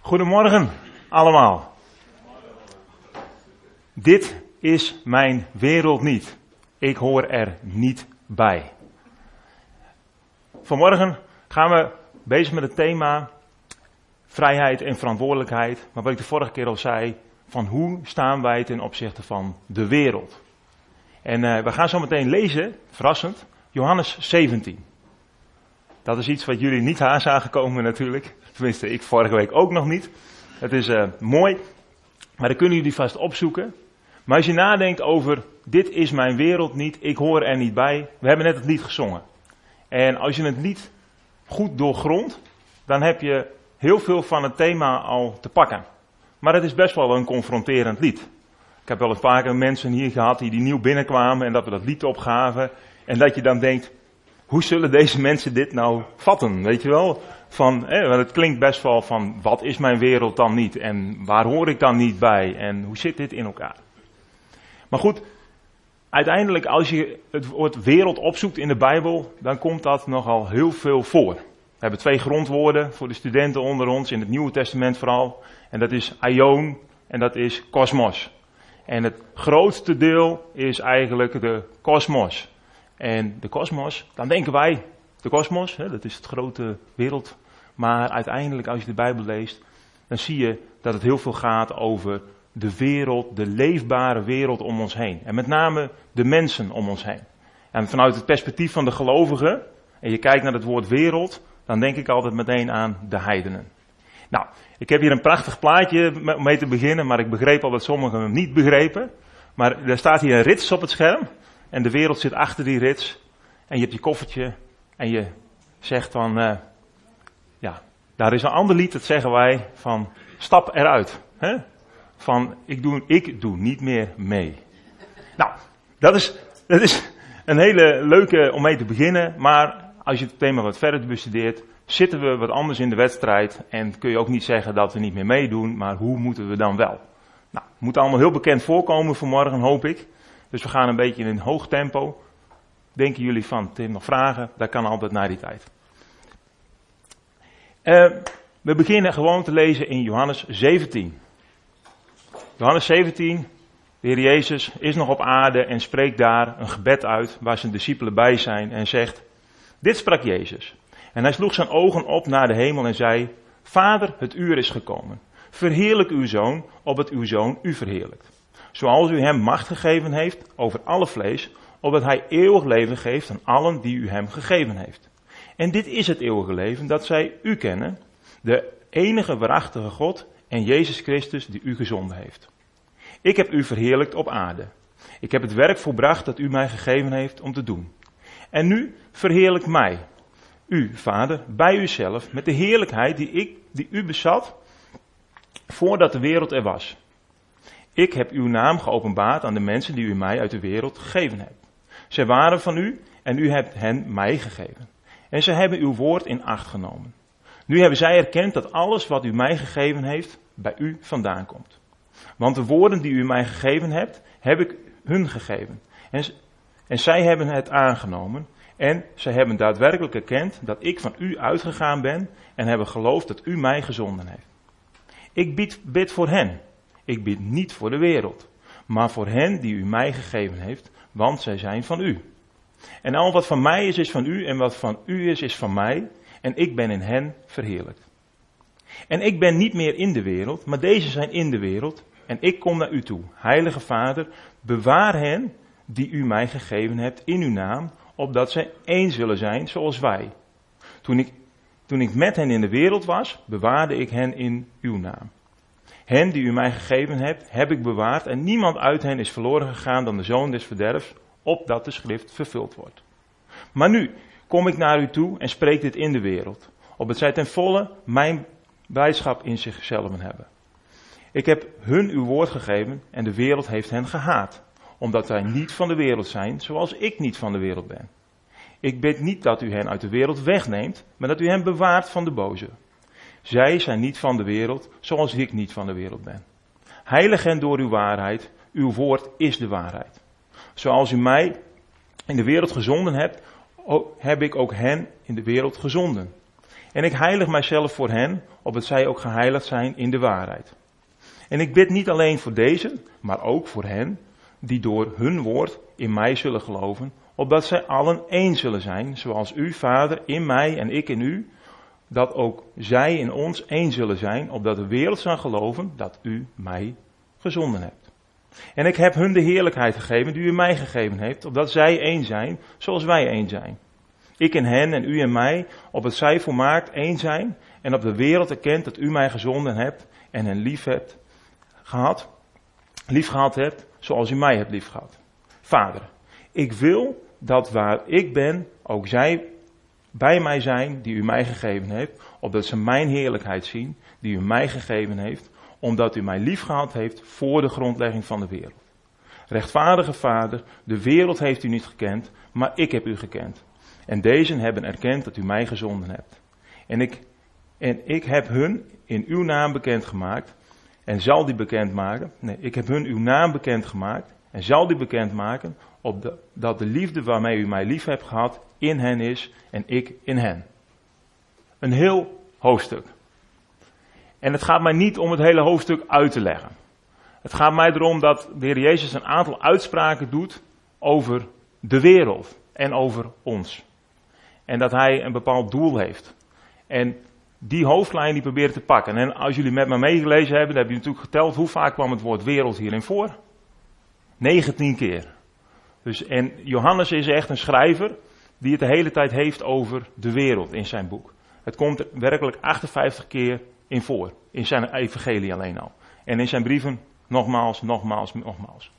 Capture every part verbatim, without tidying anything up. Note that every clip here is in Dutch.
Goedemorgen allemaal. Dit is mijn wereld niet. Ik hoor er niet bij. Vanmorgen gaan we bezig met het thema vrijheid en verantwoordelijkheid. Maar wat ik de vorige keer al zei, van hoe staan wij ten opzichte van de wereld. En uh, we gaan zo meteen lezen, verrassend, Johannes zeventien. Dat is iets wat jullie niet aan zagen komen natuurlijk. Tenminste, ik vorige week ook nog niet. Het is uh, mooi, maar dan kunnen jullie vast opzoeken. Maar als je nadenkt over, dit is mijn wereld niet, ik hoor er niet bij. We hebben net het lied gezongen. En als je het lied goed doorgrondt, dan heb je heel veel van het thema al te pakken. Maar het is best wel een confronterend lied. Ik heb wel eens vaker mensen hier gehad die, die nieuw binnenkwamen en dat we dat lied opgaven. En dat je dan denkt, hoe zullen deze mensen dit nou vatten? Weet je wel? Van, eh, want het klinkt best wel van, wat is mijn wereld dan niet? En waar hoor ik dan niet bij? En hoe zit dit in elkaar? Maar goed, uiteindelijk als je het woord wereld opzoekt in de Bijbel, dan komt dat nogal heel veel voor. We hebben twee grondwoorden voor de studenten onder ons, in het Nieuwe Testament vooral. En dat is aion en dat is kosmos. En het grootste deel is eigenlijk de kosmos. En de kosmos, dan denken wij, de kosmos, dat is het grote wereld. Maar uiteindelijk als je de Bijbel leest, dan zie je dat het heel veel gaat over de wereld, de leefbare wereld om ons heen. En met name de mensen om ons heen. En vanuit het perspectief van de gelovigen, en je kijkt naar het woord wereld, dan denk ik altijd meteen aan de heidenen. Nou, ik heb hier een prachtig plaatje om mee te beginnen, maar ik begreep al dat sommigen hem niet begrepen. Maar er staat hier een rits op het scherm, en de wereld zit achter die rits. En je hebt je koffertje, en je zegt van, uh, ja, daar is een ander lied, dat zeggen wij, van stap eruit. Hè? Van, ik doe, ik doe niet meer mee. Nou, dat is, dat is een hele leuke om mee te beginnen, maar als je het thema wat verder bestudeert, zitten we wat anders in de wedstrijd en kun je ook niet zeggen dat we niet meer meedoen, maar hoe moeten we dan wel? Nou, het moet allemaal heel bekend voorkomen vanmorgen, hoop ik. Dus we gaan een beetje in een hoog tempo. Denken jullie van, Tim, nog vragen? Dat kan altijd na die tijd. Uh, we beginnen gewoon te lezen in Johannes zeventien. Johannes zeventien, de Heer Jezus is nog op aarde en spreekt daar een gebed uit waar zijn discipelen bij zijn en zegt, dit sprak Jezus. En hij sloeg zijn ogen op naar de hemel en zei, Vader, het uur is gekomen. Verheerlijk uw Zoon, opdat uw Zoon u verheerlijkt. Zoals u hem macht gegeven heeft over alle vlees, opdat hij eeuwig leven geeft aan allen die u hem gegeven heeft. En dit is het eeuwige leven, dat zij u kennen, de enige waarachtige God en Jezus Christus die u gezonden heeft. Ik heb u verheerlijkt op aarde. Ik heb het werk volbracht dat u mij gegeven heeft om te doen. En nu verheerlijk mij, u, Vader, bij uzelf, met de heerlijkheid die, ik, die u bezat voordat de wereld er was. Ik heb uw naam geopenbaard aan de mensen die u mij uit de wereld gegeven hebt. Zij waren van u en u hebt hen mij gegeven. En zij hebben uw woord in acht genomen. Nu hebben zij erkend dat alles wat u mij gegeven heeft, bij u vandaan komt. Want de woorden die u mij gegeven hebt, heb ik hun gegeven. En, en zij hebben het aangenomen. En zij hebben daadwerkelijk erkend dat ik van u uitgegaan ben en hebben geloofd dat u mij gezonden heeft. Ik bid, bid voor hen. Ik bid niet voor de wereld, maar voor hen die u mij gegeven heeft, want zij zijn van u. En al wat van mij is, is van u en wat van u is, is van mij. En ik ben in hen verheerlijkt. En ik ben niet meer in de wereld, maar deze zijn in de wereld. En ik kom naar u toe. Heilige Vader, bewaar hen die u mij gegeven hebt in uw naam, opdat zij één zullen zijn zoals wij. Toen ik, toen ik met hen in de wereld was, bewaarde ik hen in uw naam. Hen die u mij gegeven hebt, heb ik bewaard en niemand uit hen is verloren gegaan dan de zoon des verderfs, opdat de schrift vervuld wordt. Maar nu kom ik naar u toe en spreek dit in de wereld, opdat zij ten volle mijn blijdschap in zichzelf hebben. Ik heb hun uw woord gegeven en de wereld heeft hen gehaat, omdat zij niet van de wereld zijn, zoals ik niet van de wereld ben. Ik bid niet dat u hen uit de wereld wegneemt, maar dat u hen bewaart van de boze. Zij zijn niet van de wereld, zoals ik niet van de wereld ben. Heilig hen door uw waarheid, uw woord is de waarheid. Zoals u mij in de wereld gezonden hebt, heb ik ook hen in de wereld gezonden. En ik heilig mijzelf voor hen, opdat zij ook geheiligd zijn in de waarheid. En ik bid niet alleen voor deze, maar ook voor hen, die door hun woord in mij zullen geloven, opdat zij allen één zullen zijn, zoals u, Vader, in mij en ik in u, dat ook zij in ons één zullen zijn, opdat de wereld zal geloven dat u mij gezonden hebt. En ik heb hun de heerlijkheid gegeven die u mij gegeven heeft, opdat zij één zijn, zoals wij één zijn. Ik in hen en u in mij, opdat zij volmaakt één zijn, en op de wereld erkent dat u mij gezonden hebt en hen lief hebt gehad, lief gehad hebt, zoals u mij hebt lief gehad. Vader, ik wil dat waar ik ben, ook zij bij mij zijn die u mij gegeven heeft, opdat ze mijn heerlijkheid zien, die u mij gegeven heeft, omdat u mij lief gehad heeft voor de grondlegging van de wereld. Rechtvaardige Vader, de wereld heeft u niet gekend, maar ik heb u gekend. En deze hebben erkend dat u mij gezonden hebt. En ik, en ik heb hun in uw naam bekendgemaakt en zal die bekendmaken. Nee, ik heb hun uw naam bekendgemaakt en zal die bekendmaken, opdat de liefde waarmee u mij lief hebt gehad in hen is en ik in hen. Een heel hoofdstuk. En het gaat mij niet om het hele hoofdstuk uit te leggen. Het gaat mij erom dat de Heer Jezus een aantal uitspraken doet over de wereld en over ons. En dat hij een bepaald doel heeft. En die hoofdlijn die probeert te pakken. En als jullie met me meegelezen hebben, dan hebben jullie natuurlijk geteld hoe vaak kwam het woord wereld hierin voor. negentien keer. Dus, en Johannes is echt een schrijver die het de hele tijd heeft over de wereld in zijn boek. Het komt er werkelijk achtenvijftig keer in voor. In zijn evangelie alleen al. En in zijn brieven nogmaals, nogmaals, nogmaals.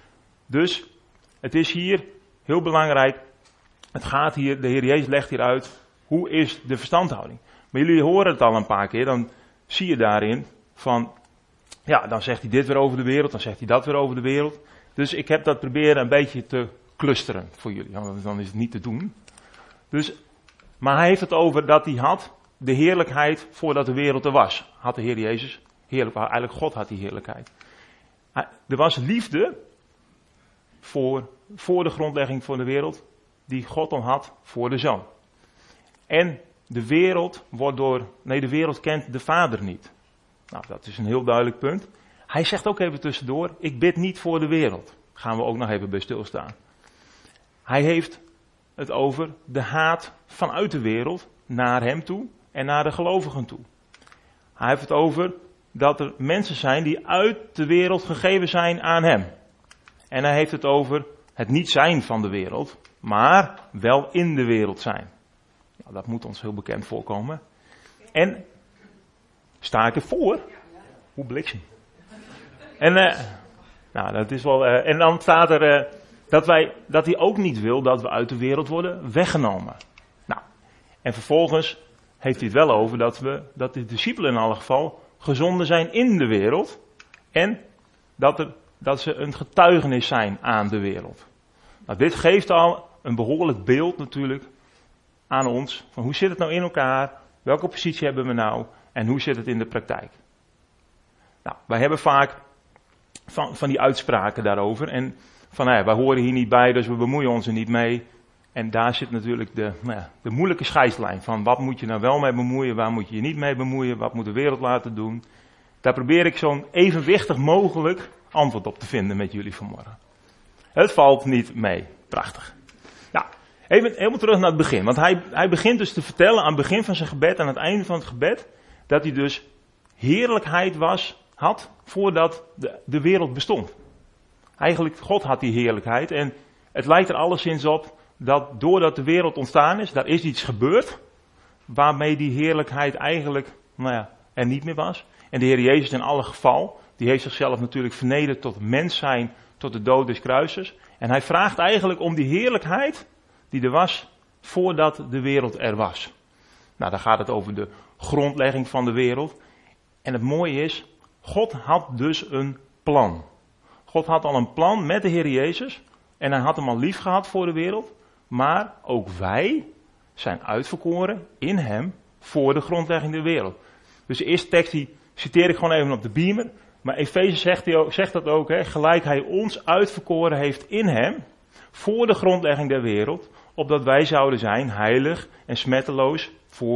Dus het is hier heel belangrijk. Het gaat hier, de Heer Jezus legt hier uit, hoe is de verstandhouding. Maar jullie horen het al een paar keer, dan zie je daarin van, ja, dan zegt hij dit weer over de wereld, dan zegt hij dat weer over de wereld. Dus ik heb dat proberen een beetje te clusteren voor jullie, want dan is het niet te doen. Dus, maar hij heeft het over dat hij had de heerlijkheid voordat de wereld er was. Had de Heer Jezus, heerlijk, eigenlijk God had die heerlijkheid. Er was liefde voor, voor de grondlegging van de wereld, die God dan had voor de Zoon. En de wereld wordt door, nee de wereld kent de Vader niet. Nou, dat is een heel duidelijk punt. Hij zegt ook even tussendoor, ik bid niet voor de wereld. Gaan we ook nog even bij stilstaan. Hij heeft het over de haat vanuit de wereld naar hem toe en naar de gelovigen toe. Hij heeft het over dat er mensen zijn die uit de wereld gegeven zijn aan hem. En hij heeft het over het niet zijn van de wereld, maar wel in de wereld zijn. Nou, dat moet ons heel bekend voorkomen. En sta ik ervoor? Hoe bliksem. En, uh, nou, dat is wel, uh, en dan staat er uh, dat, wij, dat hij ook niet wil dat we uit de wereld worden weggenomen. Nou, en vervolgens heeft hij het wel over dat, we, dat de discipelen in alle geval gezonden zijn in de wereld. En dat, er, dat ze een getuigenis zijn aan de wereld. Nou, dit geeft al een behoorlijk beeld natuurlijk aan ons. Van hoe zit het nou in elkaar? Welke positie hebben we nou? En hoe zit het in de praktijk? Nou, wij hebben vaak van, van die uitspraken daarover. En van, nou ja, wij horen hier niet bij, dus we bemoeien ons er niet mee. En daar zit natuurlijk de, nou ja, de moeilijke scheidslijn van wat moet je nou wel mee bemoeien, waar moet je je niet mee bemoeien, wat moet de wereld laten doen. Daar probeer ik zo'n evenwichtig mogelijk antwoord op te vinden met jullie vanmorgen. Het valt niet mee. Prachtig. Nou, even, helemaal terug naar het begin. Want hij, hij begint dus te vertellen aan het begin van zijn gebed, aan het einde van het gebed, dat hij dus heerlijkheid was, had voordat de, de wereld bestond. Eigenlijk, God had die heerlijkheid en het lijkt er alleszins op dat doordat de wereld ontstaan is, daar is iets gebeurd waarmee die heerlijkheid eigenlijk, nou ja, er niet meer was. En de Heer Jezus in alle geval, die heeft zichzelf natuurlijk vernederd tot mens zijn, tot de dood des kruises. En hij vraagt eigenlijk om die heerlijkheid die er was voordat de wereld er was. Nou, dan gaat het over de grondlegging van de wereld. En het mooie is, God had dus een plan. God had al een plan met de Heer Jezus. En hij had hem al lief gehad voor de wereld. Maar ook wij zijn uitverkoren in hem voor de grondlegging der wereld. Dus de eerste tekst die citeer ik gewoon even op de beamer. Maar Efeze zegt, hij ook, zegt dat ook, hè, gelijk hij ons uitverkoren heeft in hem voor de grondlegging der wereld. Opdat wij zouden zijn heilig en smetteloos voor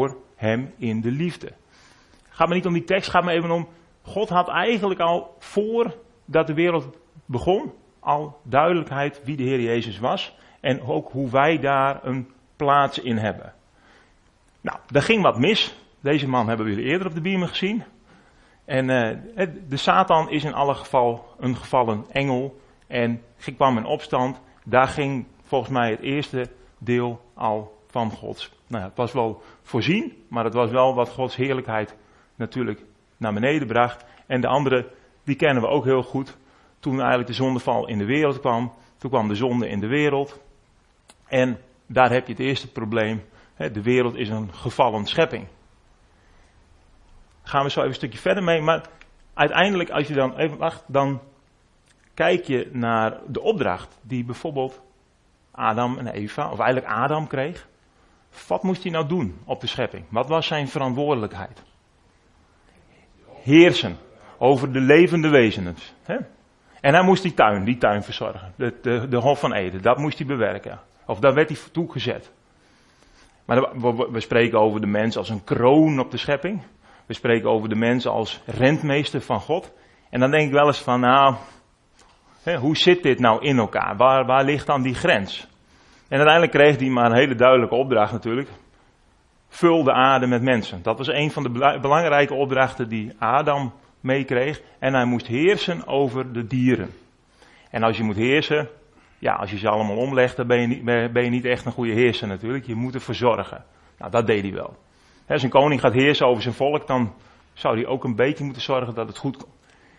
hem in de liefde. Gaat me niet om die tekst, gaat me even om, God had eigenlijk al voordat de wereld begon, al duidelijkheid wie de Heer Jezus was en ook hoe wij daar een plaats in hebben. Nou, daar ging wat mis. Deze man hebben we eerder op de biemen gezien. En uh, de Satan is in alle geval een gevallen engel en kwam in opstand. Daar ging volgens mij het eerste deel al van Gods. Nou ja, het was wel voorzien, maar het was wel wat Gods heerlijkheid natuurlijk naar beneden bracht. En de andere, die kennen we ook heel goed. Toen eigenlijk de zondeval in de wereld kwam, toen kwam de zonde in de wereld. En daar heb je het eerste probleem. Hè, de wereld is een gevallen schepping. Gaan we zo even een stukje verder mee, maar uiteindelijk als je dan even wacht, dan kijk je naar de opdracht die bijvoorbeeld Adam en Eva, of eigenlijk Adam kreeg. Wat moest hij nou doen op de schepping? Wat was zijn verantwoordelijkheid? Heersen over de levende wezens. Hè? En hij moest die tuin, die tuin verzorgen. De, de, de Hof van Eden, dat moest hij bewerken. Of daar werd hij toegezet. Maar we, we spreken over de mens als een kroon op de schepping. We spreken over de mens als rentmeester van God. En dan denk ik wel eens van, nou, hè, hoe zit dit nou in elkaar? Waar, waar ligt dan die grens? En uiteindelijk kreeg hij maar een hele duidelijke opdracht natuurlijk. Vul de aarde met mensen. Dat was een van de belangrijke opdrachten die Adam meekreeg. En hij moest heersen over de dieren. En als je moet heersen, ja, als je ze allemaal omlegt, dan ben je niet, ben je niet echt een goede heerser natuurlijk. Je moet ervoor zorgen. Nou, dat deed hij wel. Als een koning gaat heersen over zijn volk, dan zou hij ook een beetje moeten zorgen dat het goed komt.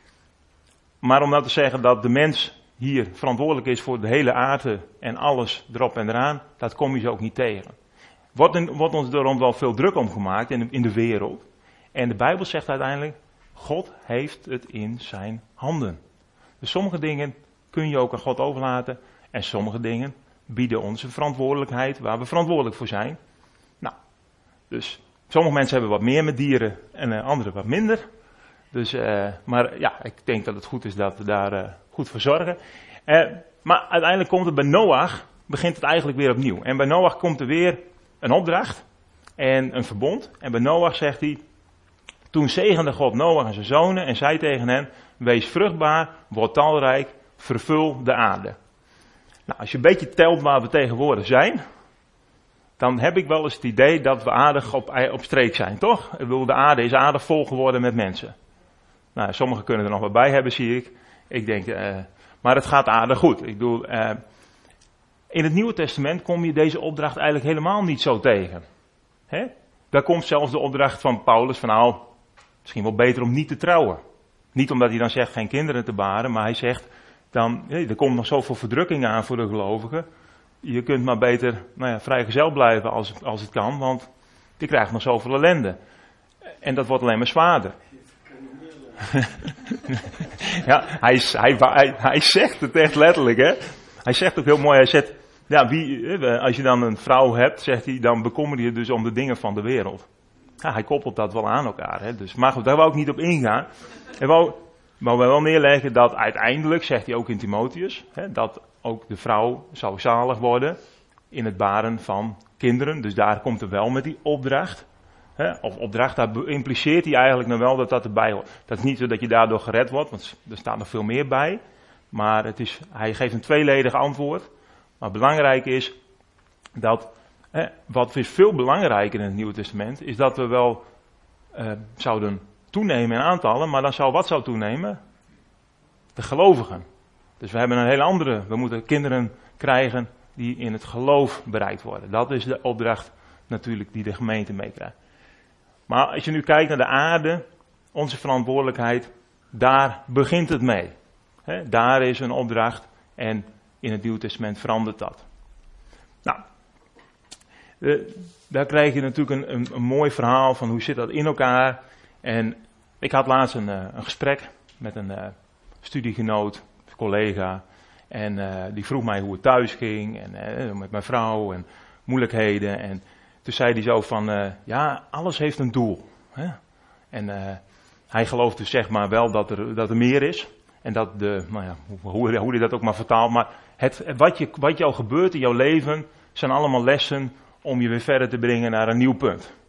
Maar om nou te zeggen dat de mens hier verantwoordelijk is voor de hele aarde en alles erop en eraan, dat kom je ze ook niet tegen. Wordt, wordt ons daarom wel veel druk om gemaakt in de, in de wereld. En de Bijbel zegt uiteindelijk, God heeft het in zijn handen. Dus sommige dingen kun je ook aan God overlaten en sommige dingen bieden ons een verantwoordelijkheid waar we verantwoordelijk voor zijn. Nou, dus sommige mensen hebben wat meer met dieren en uh, anderen wat minder. Dus, uh, maar ja, ik denk dat het goed is dat we daar uh, goed voor zorgen. Uh, maar uiteindelijk komt het bij Noach, begint het eigenlijk weer opnieuw. En bij Noach komt er weer een opdracht en een verbond. En bij Noach zegt hij, toen zegende God Noach en zijn zonen en zei tegen hen, wees vruchtbaar, word talrijk, vervul de aarde. Nou, als je een beetje telt waar we tegenwoordig zijn, dan heb ik wel eens het idee dat we aardig op, op streek zijn, toch? Ik bedoel, de aarde is aardig vol geworden met mensen. Nou, sommigen kunnen er nog wat bij hebben, zie ik. Ik denk, uh, maar het gaat aardig goed. Ik bedoel, uh, in het Nieuwe Testament kom je deze opdracht eigenlijk helemaal niet zo tegen. Hè? Daar komt zelfs de opdracht van Paulus van, nou, misschien wel beter om niet te trouwen. Niet omdat hij dan zegt geen kinderen te baren, maar hij zegt dan, hey, er komt nog zoveel verdrukking aan voor de gelovigen. Je kunt maar beter, nou ja, vrijgezel blijven als, als het kan, want je krijgt nog zoveel ellende. En dat wordt alleen maar zwaarder. Ja, hij, hij, hij, hij zegt het echt letterlijk, hè. Hij zegt ook heel mooi, hij zegt, ja, wie, als je dan een vrouw hebt, zegt hij, dan bekommer je dus om de dingen van de wereld. Ja, hij koppelt dat wel aan elkaar, hè. Dus, maar goed, daar wou ik niet op ingaan. En wou, wou wel neerleggen dat uiteindelijk, zegt hij ook in Timotheus, hè, dat ook de vrouw zou zalig worden in het baren van kinderen. Dus daar komt er wel met die opdracht. Hè, of opdracht, daar impliceert hij eigenlijk nog wel dat dat erbij hoort. Dat is niet zo dat je daardoor gered wordt, want er staat nog veel meer bij. Maar het is, hij geeft een tweeledig antwoord. Maar belangrijk is dat, hè, wat is veel belangrijker in het Nieuwe Testament, is dat we wel uh, zouden toenemen in aantallen, maar dan zou wat zou toenemen? De gelovigen. Dus we hebben een hele andere, we moeten kinderen krijgen die in het geloof bereikt worden. Dat is de opdracht natuurlijk die de gemeente meekrijgt. Maar als je nu kijkt naar de aarde, onze verantwoordelijkheid, daar begint het mee. He, daar is een opdracht en in het Nieuwe Testament verandert dat. Nou, de, daar krijg je natuurlijk een, een, een mooi verhaal van hoe zit dat in elkaar. En ik had laatst een, een gesprek met een uh, studiegenoot, collega. En uh, die vroeg mij hoe het thuis ging en uh, met mijn vrouw en moeilijkheden. En toen zei hij zo van, uh, ja, alles heeft een doel. Hè? En uh, hij gelooft dus zeg maar wel dat er, dat er meer is. En dat de, nou ja, hoe, hoe hij dat ook maar vertaalt. Maar het, wat, je, wat jou gebeurt in jouw leven zijn allemaal lessen om je weer verder te brengen naar een nieuw punt.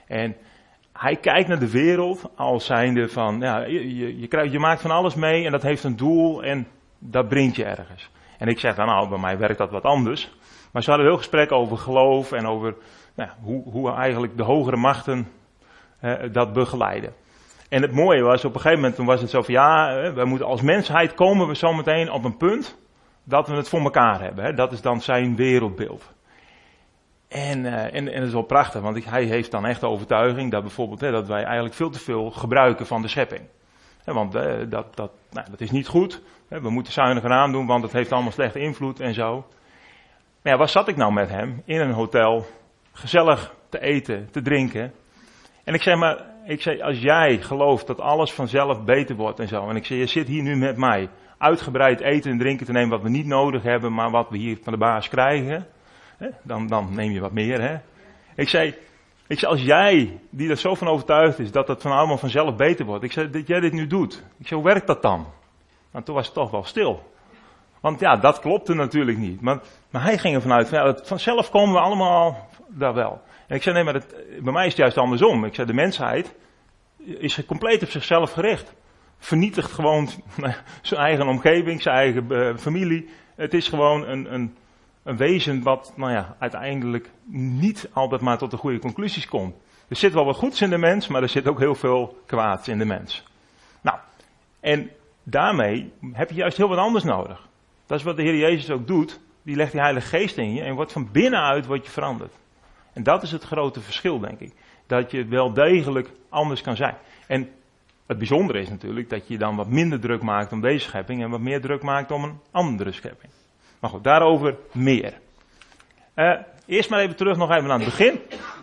En hij kijkt naar de wereld als zijnde van, ja, je, je, je, krijgt, je maakt van alles mee en dat heeft een doel en dat brengt je ergens. En ik zeg dan, nou, bij mij werkt dat wat anders. Maar ze hadden heel gesprek over geloof en over nou, hoe, hoe eigenlijk de hogere machten eh, dat begeleiden. En het mooie was, op een gegeven moment toen was het zo van, ja, we moeten als mensheid komen we zometeen op een punt dat we het voor elkaar hebben. Hè. Dat is dan zijn wereldbeeld. En, uh, en, en dat is wel prachtig, want ik, hij heeft dan echt de overtuiging dat bijvoorbeeld hè, dat wij eigenlijk veel te veel gebruiken van de schepping. Hè, want uh, dat, dat, nou, dat is niet goed. Hè, we moeten zuiniger aandoen, want het heeft allemaal slechte invloed en zo. Maar ja, waar zat ik nou met hem? In een hotel, gezellig te eten, te drinken. En ik zeg maar, ik zeg, als jij gelooft dat alles vanzelf beter wordt en zo. En ik zeg, je zit hier nu met mij uitgebreid eten en drinken te nemen wat we niet nodig hebben, maar wat we hier van de baas krijgen. Hè, dan, dan neem je wat meer, hè. Ik zei, ik zei, als jij, die er zo van overtuigd is, dat het van allemaal vanzelf beter wordt. Ik zei, dat jij dit nu doet. Ik zei, hoe werkt dat dan? Nou, toen was het toch wel stil. Want ja, dat klopte natuurlijk niet. Maar, maar hij ging ervan uit, van, ja, vanzelf komen we allemaal daar wel. En ik zei, nee, maar het, bij mij is het juist andersom. Ik zei, de mensheid is compleet op zichzelf gericht. Vernietigt gewoon zijn eigen omgeving, zijn eigen uh, familie. Het is gewoon een, een, een wezen wat, nou ja, uiteindelijk niet altijd maar tot de goede conclusies komt. Er zit wel wat goeds in de mens, maar er zit ook heel veel kwaads in de mens. Nou, en daarmee heb je juist heel wat anders nodig. Dat is wat de Heer Jezus ook doet. Die legt die Heilige Geest in je en wordt van binnenuit wordt je veranderd. En dat is het grote verschil, denk ik. Dat je wel degelijk anders kan zijn. En het bijzondere is natuurlijk dat je dan wat minder druk maakt om deze schepping en wat meer druk maakt om een andere schepping. Maar goed, daarover meer. Uh, eerst maar even terug nog even aan het begin.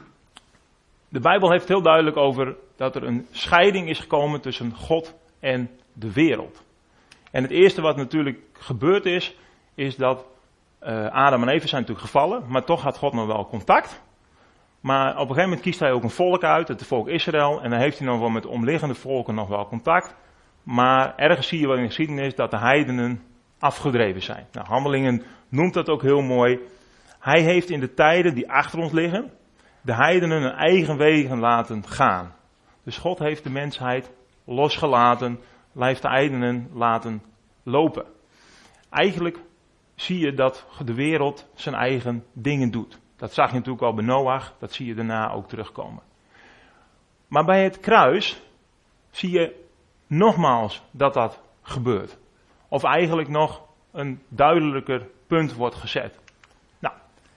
De Bijbel heeft heel duidelijk over dat er een scheiding is gekomen tussen God en de wereld. En het eerste wat natuurlijk gebeurd is, is dat uh, Adam en Eva zijn natuurlijk gevallen, maar toch had God nog wel contact. Maar op een gegeven moment kiest hij ook een volk uit, het volk Israël, en dan heeft hij nog wel met omliggende volken nog wel contact. Maar ergens zie je wel in de geschiedenis dat de heidenen afgedreven zijn. Nou, Handelingen noemt dat ook heel mooi. Hij heeft in de tijden die achter ons liggen, de heidenen hun eigen wegen laten gaan. Dus God heeft de mensheid losgelaten, heeft de heidenen laten lopen. Eigenlijk zie je dat de wereld zijn eigen dingen doet. Dat zag je natuurlijk al bij Noach, dat zie je daarna ook terugkomen. Maar bij het kruis zie je nogmaals dat dat gebeurt. Of eigenlijk nog een duidelijker punt wordt gezet. Nou,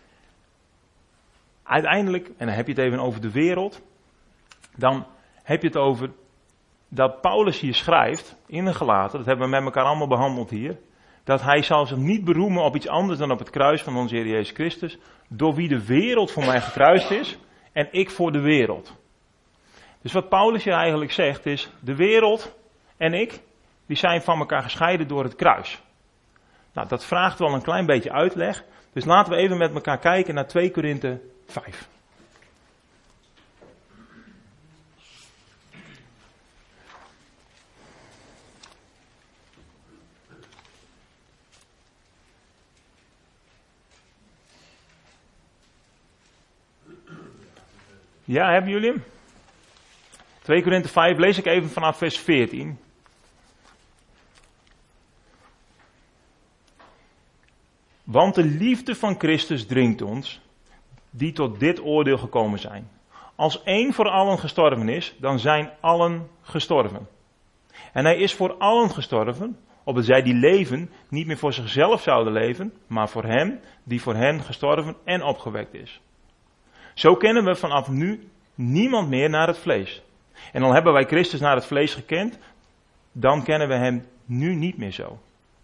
uiteindelijk, en dan heb je het even over de wereld, dan heb je het over dat Paulus hier schrijft, in de Galaten, dat hebben we met elkaar allemaal behandeld hier, dat hij zal zich niet beroemen op iets anders dan op het kruis van onze Heer Jezus Christus, door wie de wereld voor mij gekruist is en ik voor de wereld. Dus wat Paulus hier eigenlijk zegt is, de wereld en ik, die zijn van elkaar gescheiden door het kruis. Nou, dat vraagt wel een klein beetje uitleg, dus laten we even met elkaar kijken naar twee Korinthe vijf. Ja, hebben jullie hem? twee Korinthe vijf lees ik even vanaf vers veertien. Want de liefde van Christus dringt ons, die tot dit oordeel gekomen zijn. Als één voor allen gestorven is, dan zijn allen gestorven. En hij is voor allen gestorven, opdat zij die leven niet meer voor zichzelf zouden leven, maar voor hem die voor hen gestorven en opgewekt is. Zo kennen we vanaf nu niemand meer naar het vlees. En al hebben wij Christus naar het vlees gekend, dan kennen we hem nu niet meer zo.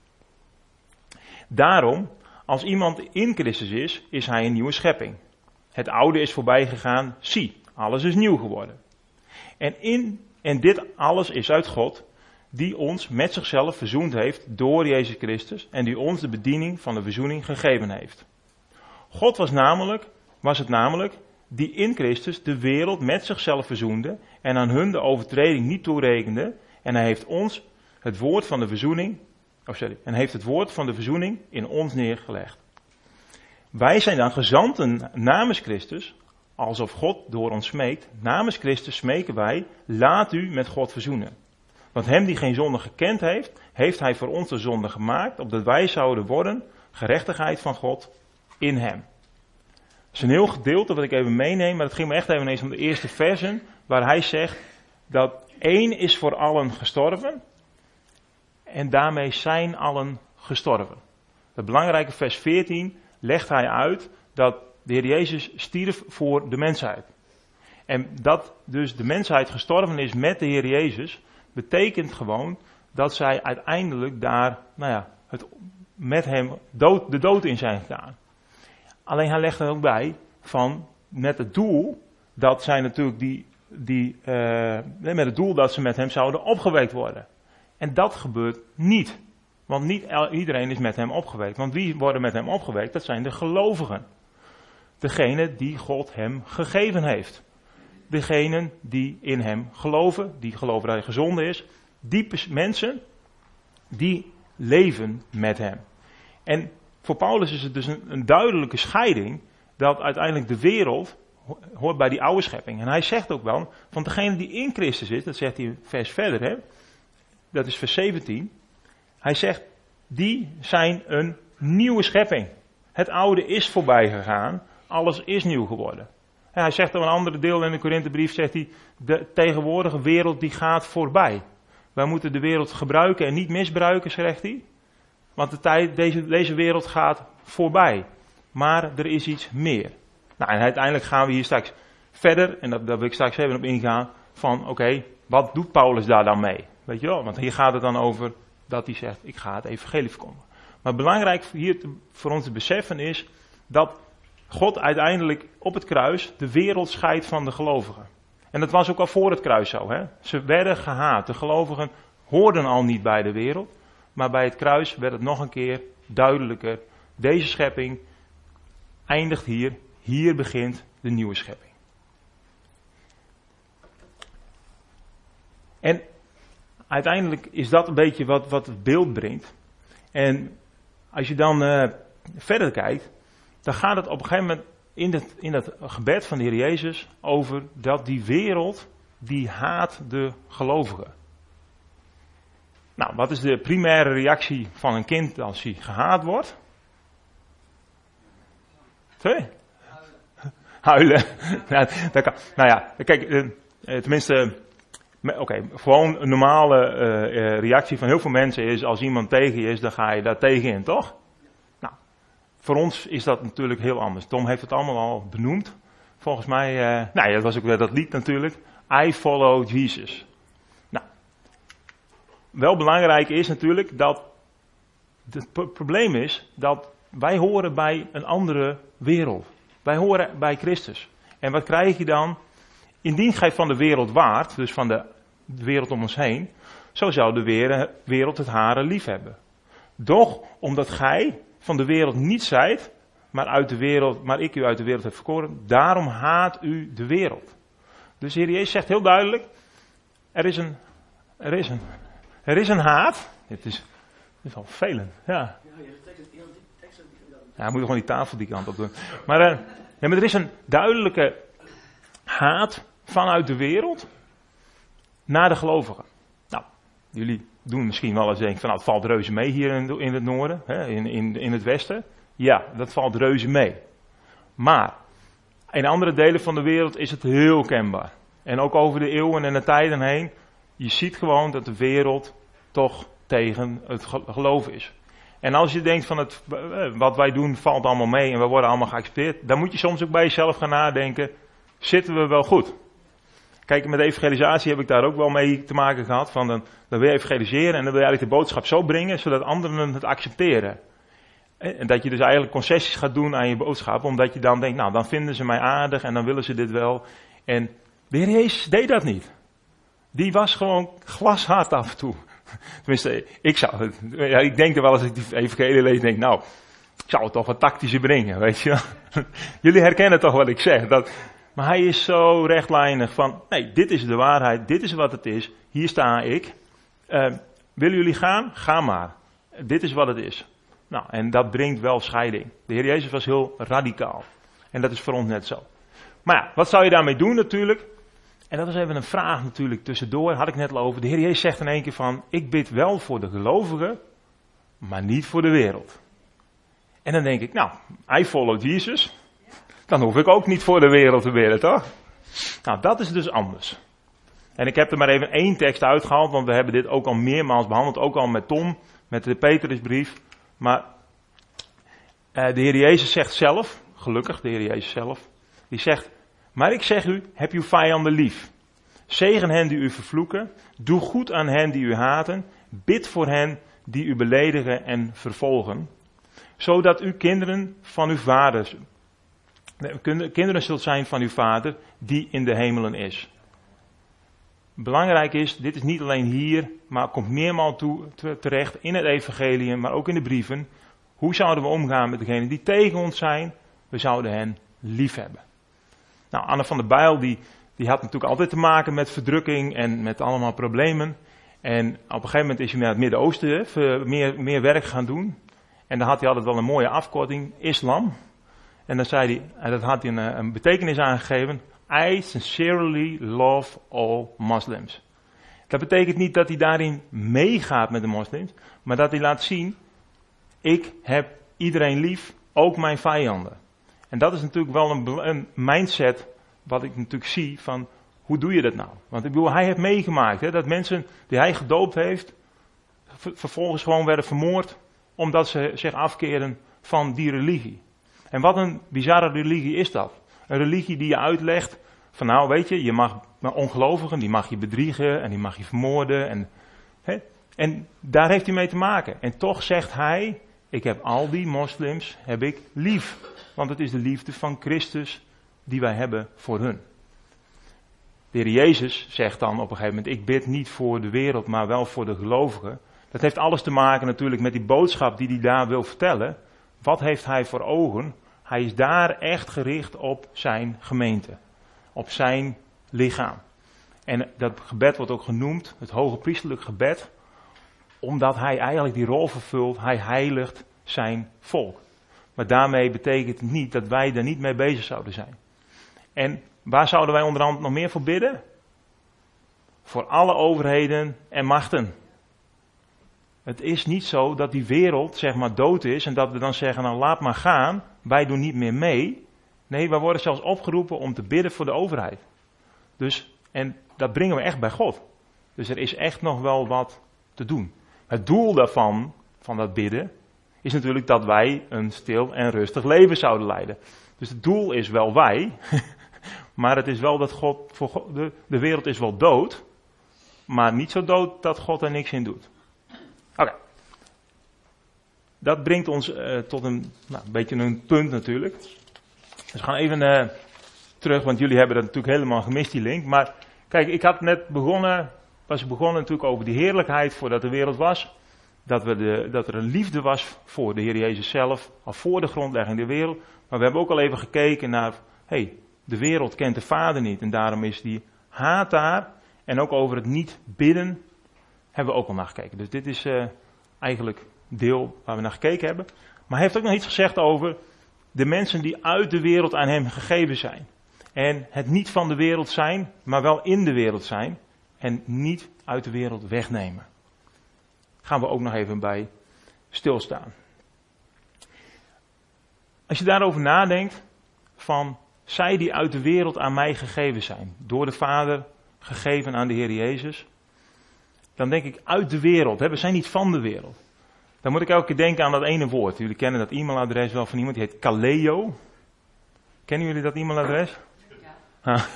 Daarom, als iemand in Christus is, is hij een nieuwe schepping. Het oude is voorbij gegaan, zie, alles is nieuw geworden. En, in, en dit alles is uit God, die ons met zichzelf verzoend heeft door Jezus Christus en die ons de bediening van de verzoening gegeven heeft. God was namelijk, was het namelijk, die in Christus de wereld met zichzelf verzoende en aan hun de overtreding niet toerekende en hij heeft ons het woord van de verzoening, oh sorry, en heeft het woord van de verzoening in ons neergelegd. Wij zijn dan gezanten namens Christus alsof God door ons smeekt. Namens Christus smeken wij, laat u met God verzoenen. Want hem die geen zonde gekend heeft, heeft hij voor ons de zonde gemaakt, opdat wij zouden worden gerechtigheid van God in hem. Dat is een heel gedeelte wat ik even meeneem, maar het ging me echt even eens om de eerste versen, waar hij zegt dat één is voor allen gestorven en daarmee zijn allen gestorven. Het belangrijke vers veertien legt hij uit dat de Heer Jezus stierf voor de mensheid. En dat dus de mensheid gestorven is met de Heer Jezus, betekent gewoon dat zij uiteindelijk daar, nou ja, het, met hem dood, de dood in zijn gedaan. Alleen hij legt er ook bij van met het doel dat zij natuurlijk die, die uh, met het doel dat ze met hem zouden opgewekt worden. En dat gebeurt niet. Want niet iedereen is met hem opgewekt. Want wie worden met hem opgewekt? Dat zijn de gelovigen. Degene die God hem gegeven heeft. Degenen die in hem geloven, die geloven dat hij gezonden is. Die mensen, die leven met hem. En voor Paulus is het dus een, een duidelijke scheiding dat uiteindelijk de wereld hoort bij die oude schepping. En hij zegt ook wel, van degene die in Christus is, dat zegt hij een vers verder, hè, dat is vers zeventien. Hij zegt, die zijn een nieuwe schepping. Het oude is voorbij gegaan, alles is nieuw geworden. En hij zegt op een andere deel in de Korinthebrief, zegt hij, de tegenwoordige wereld die gaat voorbij. Wij moeten de wereld gebruiken en niet misbruiken, zegt hij. Want de tijd, deze, deze wereld gaat voorbij. Maar er is iets meer. Nou, en uiteindelijk gaan we hier straks verder, en dat, daar wil ik straks even op ingaan, van oké, okay, wat doet Paulus daar dan mee? Weet je wel, want hier gaat het dan over dat hij zegt, ik ga het evangelie verkondigen. Maar belangrijk hier te, voor ons te beseffen is dat God uiteindelijk op het kruis de wereld scheidt van de gelovigen. En dat was ook al voor het kruis zo. Hè? Ze werden gehaat. De gelovigen hoorden al niet bij de wereld. Maar bij het kruis werd het nog een keer duidelijker. Deze schepping eindigt hier. Hier begint de nieuwe schepping. En uiteindelijk is dat een beetje wat, wat het beeld brengt. En als je dan uh, verder kijkt, dan gaat het op een gegeven moment in het, in het gebed van de Heer Jezus over dat die wereld, die haat de gelovigen. Nou, wat is de primaire reactie van een kind als hij gehaat wordt? Twee? Huilen. Nou, dat kan. Nou ja, kijk, uh, tenminste, oké, okay, gewoon een normale uh, reactie van heel veel mensen is, als iemand tegen je is, dan ga je daar tegen in, toch? Nou, voor ons is dat natuurlijk heel anders. Tom heeft het allemaal al benoemd. Volgens mij, uh, nou ja, dat was ook weer dat lied natuurlijk. I follow Jesus. Nou, wel belangrijk is natuurlijk dat het pro- probleem is dat wij horen bij een andere wereld. Wij horen bij Christus. En wat krijg je dan? Indien gij van de wereld waart, dus van de wereld om ons heen, zo zou de wereld het hare lief hebben. Doch, omdat gij van de wereld niet zijt, maar, uit de wereld, maar ik u uit de wereld heb verkoren, daarom haat u de wereld. Dus de Heer Jezus zegt heel duidelijk, er is een, er is een, er is een haat. Het is, het is al vervelend, ja. Ja, moet je gewoon die tafel die kant op doen. Maar, uh, ja, maar er is een duidelijke haat vanuit de wereld naar de gelovigen. Nou, jullie doen misschien wel eens denken van nou, het valt reuze mee hier in, in het noorden, hè, in, in, in het westen. Ja, dat valt reuze mee. Maar in andere delen van de wereld is het heel kenbaar. En ook over de eeuwen en de tijden heen, je ziet gewoon dat de wereld toch tegen het geloof is. En als je denkt van het, wat wij doen valt allemaal mee en we worden allemaal geaccepteerd, dan moet je soms ook bij jezelf gaan nadenken, zitten we wel goed? Kijk, met evangelisatie heb ik daar ook wel mee te maken gehad, van dan, dan wil je evangeliseren en dan wil je eigenlijk de boodschap zo brengen, zodat anderen het accepteren. En dat je dus eigenlijk concessies gaat doen aan je boodschap, omdat je dan denkt, nou dan vinden ze mij aardig en dan willen ze dit wel. En de Heer Jezus deed dat niet. Die was gewoon glashard af en toe. Tenminste, ik zou het, ja, ik denk er wel als ik die evangelie lees, denk nou, ik zou het toch wat tactischer brengen, weet je. Jullie herkennen toch wat ik zeg. Dat, maar hij is zo rechtlijnig van, nee, dit is de waarheid, dit is wat het is, hier sta ik. Uh, willen jullie gaan? Ga maar. Dit is wat het is. Nou, en dat brengt wel scheiding. De Heer Jezus was heel radicaal. En dat is voor ons net zo. Maar ja, wat zou je daarmee doen natuurlijk? En dat is even een vraag natuurlijk tussendoor, had ik net al over. De Heer Jezus zegt in één keer van, ik bid wel voor de gelovigen, maar niet voor de wereld. En dan denk ik, nou, I follow Jesus. Dan hoef ik ook niet voor de wereld te bidden, toch? Nou, dat is dus anders. En ik heb er maar even één tekst uitgehaald, want we hebben dit ook al meermaals behandeld, ook al met Tom, met de Petrusbrief. Maar uh, de Heer Jezus zegt zelf, gelukkig de Heer Jezus zelf, die zegt, maar ik zeg u, heb uw vijanden lief. Zegen hen die u vervloeken, doe goed aan hen die u haten, bid voor hen die u beledigen en vervolgen, zodat u kinderen van uw vader, kinderen zult zijn van uw vader die in de hemelen is. Belangrijk is, dit is niet alleen hier, maar komt meermaals toe, terecht in het evangelie, maar ook in de brieven. Hoe zouden we omgaan met degenen die tegen ons zijn? We zouden hen lief hebben. Nou, Anne van der Bijl, die, die had natuurlijk altijd te maken met verdrukking en met allemaal problemen. En op een gegeven moment is hij naar het Midden-Oosten meer, meer werk gaan doen. En dan had hij altijd wel een mooie afkorting, islam. En dan zei hij, en dat had hij een, een betekenis aangegeven, I sincerely love all Muslims. Dat betekent niet dat hij daarin meegaat met de moslims, maar dat hij laat zien, ik heb iedereen lief, ook mijn vijanden. En dat is natuurlijk wel een, een mindset wat ik natuurlijk zie van, hoe doe je dat nou? Want ik bedoel, hij heeft meegemaakt hè, dat mensen die hij gedoopt heeft, vervolgens gewoon werden vermoord, omdat ze zich afkeren van die religie. En wat een bizarre religie is dat. Een religie die je uitlegt van nou weet je, je mag ongelovigen, die mag je bedriegen en die mag je vermoorden. En, hè, en daar heeft hij mee te maken. En toch zegt hij, ik heb al die moslims heb ik lief. Want het is de liefde van Christus die wij hebben voor hun. De Heer Jezus zegt dan op een gegeven moment, ik bid niet voor de wereld, maar wel voor de gelovigen. Dat heeft alles te maken natuurlijk met die boodschap die hij daar wil vertellen. Wat heeft hij voor ogen? Hij is daar echt gericht op zijn gemeente. Op zijn lichaam. En dat gebed wordt ook genoemd, het hoge priesterlijk gebed. Omdat hij eigenlijk die rol vervult, hij heiligt zijn volk. Maar daarmee betekent het niet dat wij er niet mee bezig zouden zijn. En waar zouden wij onder andere nog meer voor bidden? Voor alle overheden en machten. Het is niet zo dat die wereld zeg maar dood is en dat we dan zeggen, nou laat maar gaan, wij doen niet meer mee. Nee, wij worden zelfs opgeroepen om te bidden voor de overheid. Dus, en dat brengen we echt bij God. Dus er is echt nog wel wat te doen. Het doel daarvan, van dat bidden, is natuurlijk dat wij een stil en rustig leven zouden leiden. Dus het doel is wel wij, maar het is wel dat God, voor God de, de wereld is wel dood, maar niet zo dood dat God er niks in doet. Oké. Okay. Dat brengt ons uh, tot een, nou, een beetje een punt natuurlijk. Dus we gaan even uh, terug, want jullie hebben dat natuurlijk helemaal gemist, die link. Maar kijk, ik had net begonnen, was ik begonnen natuurlijk over die heerlijkheid voordat de wereld was. Dat, we de, dat er een liefde was voor de Heer Jezus zelf, al voor de grondlegging der wereld. Maar we hebben ook al even gekeken naar, hé, hey, de wereld kent de Vader niet en daarom is die haat daar. En ook over het niet bidden hebben we ook al naar gekeken. Dus dit is uh, eigenlijk deel waar we naar gekeken hebben. Maar hij heeft ook nog iets gezegd over de mensen die uit de wereld aan hem gegeven zijn. En het niet van de wereld zijn, maar wel in de wereld zijn. En niet uit de wereld wegnemen. Gaan we ook nog even bij stilstaan. Als je daarover nadenkt, van zij die uit de wereld aan mij gegeven zijn. Door de Vader gegeven aan de Heer Jezus. Dan denk ik uit de wereld. Hè? We zijn niet van de wereld. Dan moet ik elke keer denken aan dat ene woord. Jullie kennen dat e-mailadres wel van iemand, die heet Kaleo. Kennen jullie dat e-mailadres? Ja.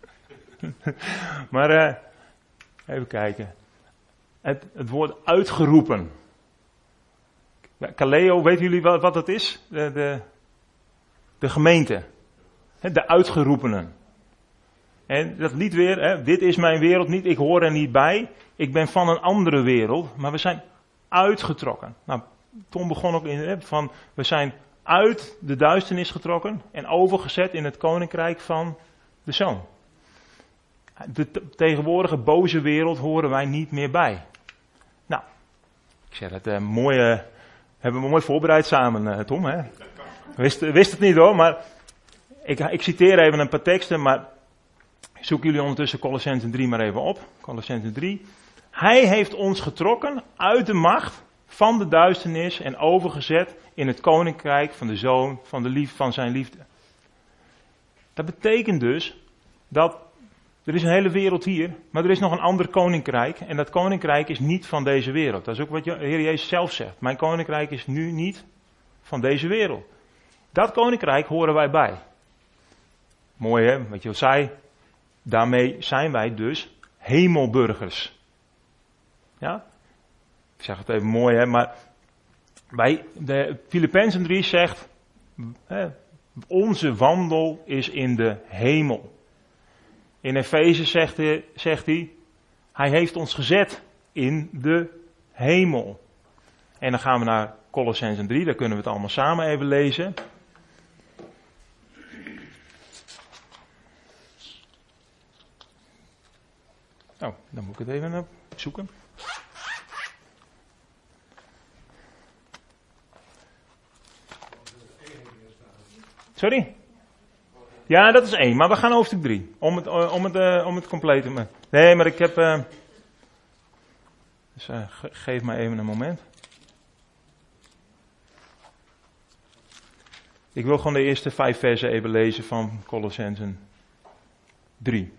Maar uh, even kijken. Het, het woord uitgeroepen. Kaleo, weten jullie wat, wat dat is? De, de, de gemeente. De uitgeroepenen. En dat lied weer, hè, dit is mijn wereld niet, ik hoor er niet bij. Ik ben van een andere wereld, maar we zijn uitgetrokken. Nou, Tom begon ook in, hè, van, we zijn uit de duisternis getrokken en overgezet in het koninkrijk van de Zoon. De t- tegenwoordige boze wereld horen wij niet meer bij. Nou, ik zeg het, uh, mooi, uh, hebben we mooi voorbereid samen, uh, Tom. Hè? Wist, wist het niet hoor, maar Ik, ik citeer even een paar teksten, maar zoek jullie ondertussen Colossenzen drie maar even op. Colossenzen drie. Hij heeft ons getrokken uit de macht van de duisternis en overgezet in het koninkrijk van de zoon van, de lief, van zijn liefde. Dat betekent dus dat er is een hele wereld hier, maar er is nog een ander koninkrijk. En dat koninkrijk is niet van deze wereld. Dat is ook wat de Heer Jezus zelf zegt. Mijn koninkrijk is nu niet van deze wereld. Dat koninkrijk horen wij bij. Mooi hè, wat je al zei. Daarmee zijn wij dus hemelburgers. Ja? Ik zeg het even mooi hè, maar bij de Filippenzen drie zegt, hè, onze wandel is in de hemel. In Efeze zegt hij, zegt hij, hij heeft ons gezet in de hemel. En dan gaan we naar Colossenzen drie, daar kunnen we het allemaal samen even lezen. Oh, dan moet ik het even zoeken. Sorry? Ja, dat is één, maar we gaan hoofdstuk drie. Om het, om het, uh, om het compleet te maken. Nee, maar ik heb... Uh, dus uh, ge- geef mij even een moment. Ik wil gewoon de eerste vijf versen even lezen van Colossenzen drie.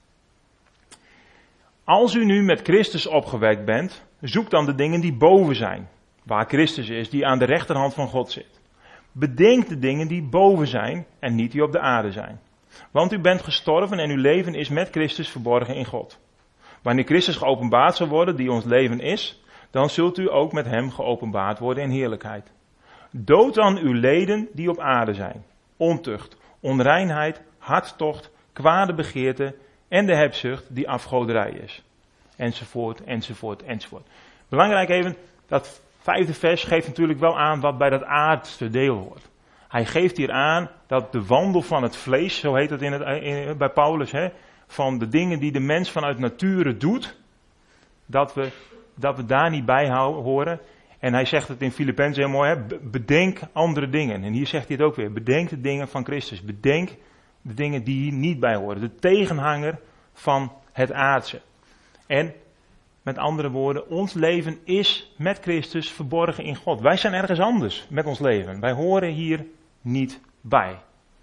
Als u nu met Christus opgewekt bent, zoek dan de dingen die boven zijn. Waar Christus is, die aan de rechterhand van God zit. Bedenk de dingen die boven zijn en niet die op de aarde zijn. Want u bent gestorven en uw leven is met Christus verborgen in God. Wanneer Christus geopenbaard zal worden, die ons leven is, dan zult u ook met hem geopenbaard worden in heerlijkheid. Dood dan uw leden die op aarde zijn. Ontucht, onreinheid, hartstocht, kwade begeerte en de hebzucht die afgoderij is. Enzovoort, enzovoort, enzovoort. Belangrijk even, dat vijfde vers geeft natuurlijk wel aan wat bij dat aardse deel hoort. Hij geeft hier aan dat de wandel van het vlees, zo heet het in het, in, bij Paulus, hè, van de dingen die de mens vanuit nature doet, dat we, dat we daar niet bij horen. En hij zegt het in Filippenzen heel mooi, hè, bedenk andere dingen. En hier zegt hij het ook weer, bedenk de dingen van Christus. Bedenk de dingen die hier niet bij horen. De tegenhanger van het aardse. En met andere woorden, ons leven is met Christus verborgen in God. Wij zijn ergens anders met ons leven. Wij horen hier niet bij.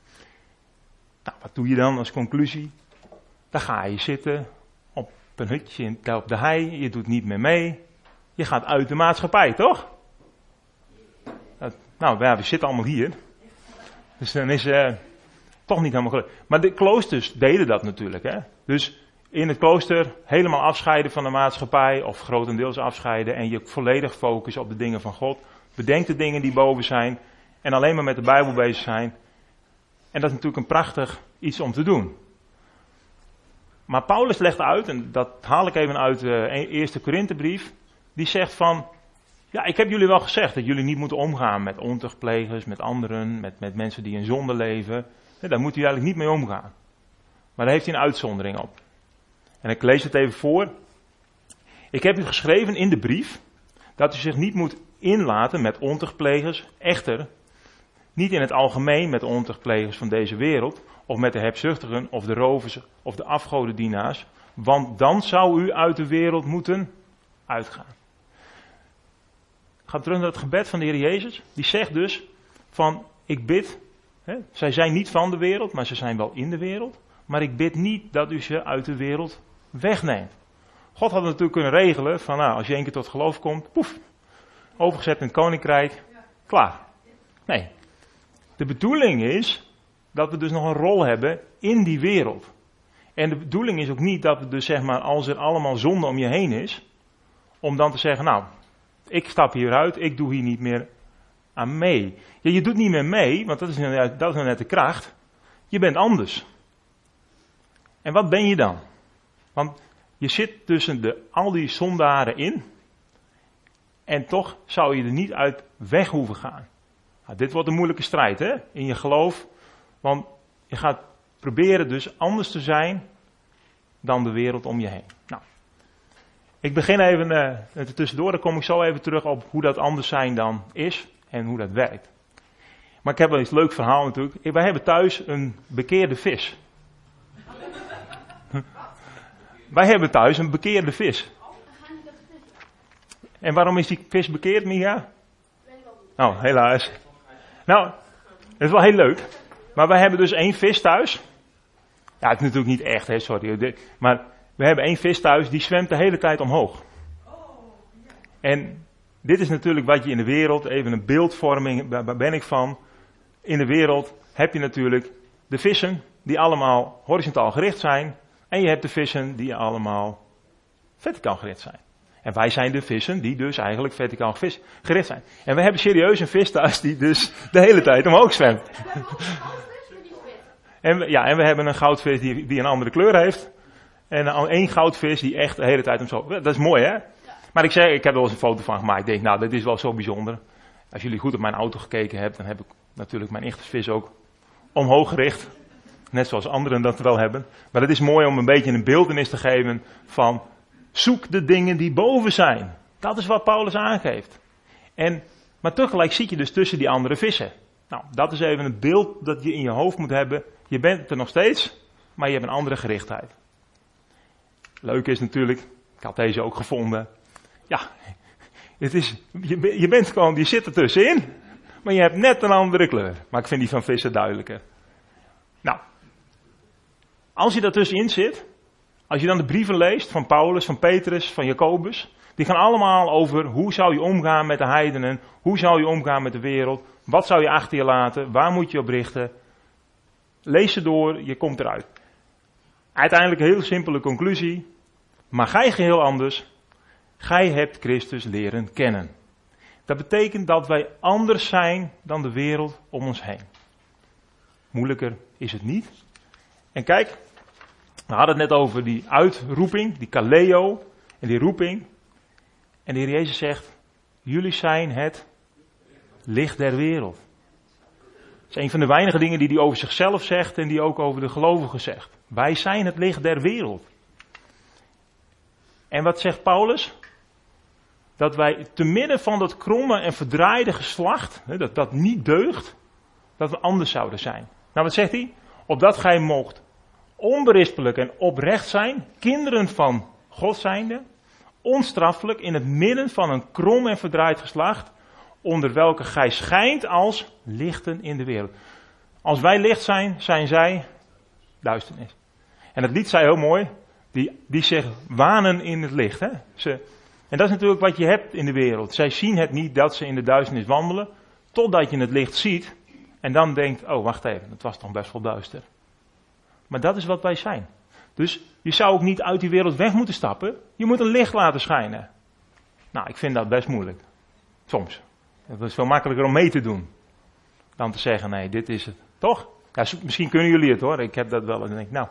Nou, wat doe je dan als conclusie? Dan ga je zitten op een hutje op de hei. Je doet niet meer mee. Je gaat uit de maatschappij, toch? Dat, nou, ja, we zitten allemaal hier. Dus dan is het uh, toch niet helemaal gelukt. Maar de kloosters deden dat natuurlijk. Hè? Dus in het klooster helemaal afscheiden van de maatschappij. Of grotendeels afscheiden. En je volledig focussen op de dingen van God. Bedenk de dingen die boven zijn. En alleen maar met de Bijbel bezig zijn. En dat is natuurlijk een prachtig iets om te doen. Maar Paulus legt uit, en dat haal ik even uit de eerste Korinthebrief. Die zegt van, ja, ik heb jullie wel gezegd dat jullie niet moeten omgaan met ontuchtplegers, met anderen, met, met mensen die in zonde leven. Nee, daar moet u eigenlijk niet mee omgaan. Maar daar heeft hij een uitzondering op. En ik lees het even voor. Ik heb u geschreven in de brief dat u zich niet moet inlaten met ontuchtplegers, echter niet in het algemeen met de ontuchtplegers van deze wereld, of met de hebzuchtigen, of de rovers, of de afgodendienaars, want dan zou u uit de wereld moeten uitgaan. Ik ga terug naar het gebed van de Heer Jezus. Die zegt dus van, ik bid, hè, zij zijn niet van de wereld, maar ze zijn wel in de wereld, maar ik bid niet dat u ze uit de wereld wegneemt. God had natuurlijk kunnen regelen van, nou, als je één keer tot geloof komt, poef, overgezet in het koninkrijk, klaar. Nee, de bedoeling is dat we dus nog een rol hebben in die wereld. En de bedoeling is ook niet dat we dus zeg maar, als er allemaal zonde om je heen is, om dan te zeggen, nou, ik stap hieruit, ik doe hier niet meer aan mee. Ja, je doet niet meer mee, want dat is, nou, dat is nou net de kracht. Je bent anders. En wat ben je dan? Want je zit tussen de, al die zondaren in, en toch zou je er niet uit weg hoeven gaan. Nou, dit wordt een moeilijke strijd, hè, in je geloof, want je gaat proberen dus anders te zijn dan de wereld om je heen. Nou, ik begin even uh, tussendoor, dan kom ik zo even terug op hoe dat anders zijn dan is en hoe dat werkt. Maar ik heb wel eens een leuk verhaal natuurlijk. Wij hebben thuis een bekeerde vis. Wij hebben thuis een bekeerde vis. En waarom is die vis bekeerd, Mia? Nou, helaas. Nou, dat is wel heel leuk. Maar wij hebben dus één vis thuis. Ja, het is natuurlijk niet echt, hè, sorry. Maar we hebben één vis thuis, die zwemt de hele tijd omhoog. En dit is natuurlijk wat je in de wereld, even een beeldvorming, waar ben ik van. In de wereld heb je natuurlijk de vissen die allemaal horizontaal gericht zijn. En je hebt de vissen die allemaal verticaal gericht zijn. En wij zijn de vissen die dus eigenlijk verticaal vis, gericht zijn. En we hebben serieus een vis thuis die dus de hele tijd omhoog zwemt. En we, ja, en we hebben een goudvis die, die een andere kleur heeft. En één goudvis die echt de hele tijd omhoog. Dat is mooi, hè? Maar ik zeg, ik heb er wel eens een foto van gemaakt. Ik denk, nou, dat is wel zo bijzonder. Als jullie goed op mijn auto gekeken hebben, dan heb ik natuurlijk mijn echte vis ook omhoog gericht. Net zoals anderen dat wel hebben. Maar het is mooi om een beetje een beeltenis te geven van zoek de dingen die boven zijn. Dat is wat Paulus aangeeft. En, maar tegelijk zit je dus tussen die andere vissen. Nou, dat is even een beeld dat je in je hoofd moet hebben. Je bent er nog steeds, maar je hebt een andere gerichtheid. Leuk is natuurlijk, ik had deze ook gevonden. Ja, het is, je, je bent gewoon, je zit er tussenin, maar je hebt net een andere kleur. Maar ik vind die van vissen duidelijker. Nou, als je daartussenin zit, als je dan de brieven leest van Paulus, van Petrus, van Jacobus, die gaan allemaal over hoe zou je omgaan met de heidenen, hoe zou je omgaan met de wereld, wat zou je achter je laten, waar moet je op richten. Lees ze door, je komt eruit. Uiteindelijk een heel simpele conclusie, maar gij geheel anders, gij hebt Christus leren kennen. Dat betekent dat wij anders zijn dan de wereld om ons heen. Moeilijker is het niet. En kijk, we hadden het net over die uitroeping, die kaleo en die roeping. En de Heer Jezus zegt, jullie zijn het licht der wereld. Dat is een van de weinige dingen die hij over zichzelf zegt en die ook over de gelovigen zegt. Wij zijn het licht der wereld. En wat zegt Paulus? Dat wij te midden van dat kromme en verdraaide geslacht, dat dat niet deugt, dat we anders zouden zijn. Nou, wat zegt hij? Opdat gij moogt onberispelijk en oprecht zijn, kinderen van God zijnde, onstraffelijk in het midden van een krom en verdraaid geslacht, onder welke gij schijnt als lichten in de wereld. Als wij licht zijn, zijn zij duisternis. En het lied zei heel mooi, die, die zich wanen in het licht. Hè? Ze, en dat is natuurlijk wat je hebt in de wereld. Zij zien het niet dat ze in de duisternis wandelen, totdat je het licht ziet en dan denkt, oh wacht even, het was toch best wel duister. Maar dat is wat wij zijn. Dus je zou ook niet uit die wereld weg moeten stappen. Je moet een licht laten schijnen. Nou, ik vind dat best moeilijk. Soms. Het is veel makkelijker om mee te doen. Dan te zeggen, nee, dit is het. Toch? Ja, misschien kunnen jullie het hoor. Ik heb dat wel. En dan denk ik, nou.